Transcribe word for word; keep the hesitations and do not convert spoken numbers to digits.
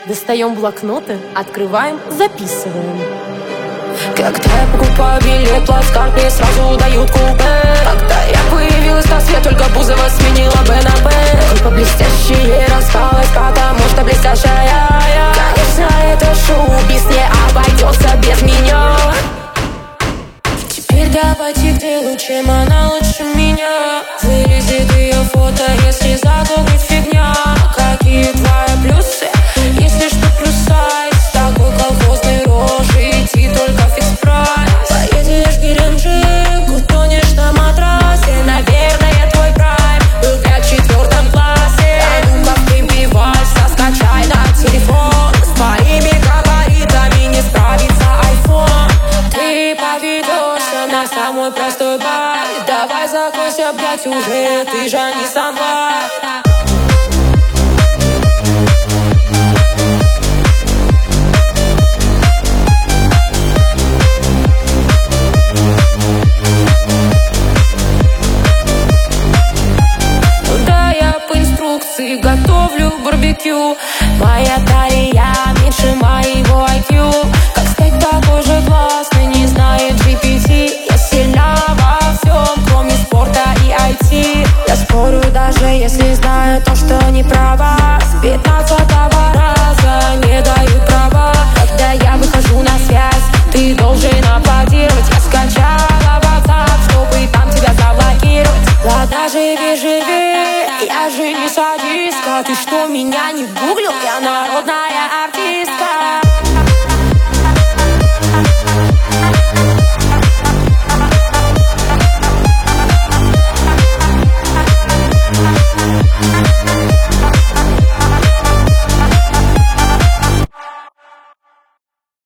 Достаем блокноты, открываем, записываем. Когда я покупаю билет, плацкарт мне сразу дают купе. Когда я появилась на свет, только Бузова сменила Б на Б. Группа блестящая распалась, потому что блестящая я. Конечно, это шоу-биз не обойдется без меня. Теперь давайте где лучше, она лучше меня. Вылезет ее фото, если загуглить фигня. Какие твои плюсы, если что плюс сайт. С такой колхозной рожей идти только фикс прайс. Поедешь в Геленджик, утонешь на матрасе. Наверное, твой прайм был я в четвертом классе. А ну-ка впивайся, скачай на телефон. С моими габаритами не справится айфон. Ты поведешься на самый простой байт. Давай закройся, блять, уже, ты же не сама. Готовлю барбекю. Моя талия меньше моего ай кью. Как стать такой же классный, не знает джи пи ти. Я сильна во всем, кроме спорта и ай ти. Я спорю, даже если знаю то, что не права. С пятнадцатого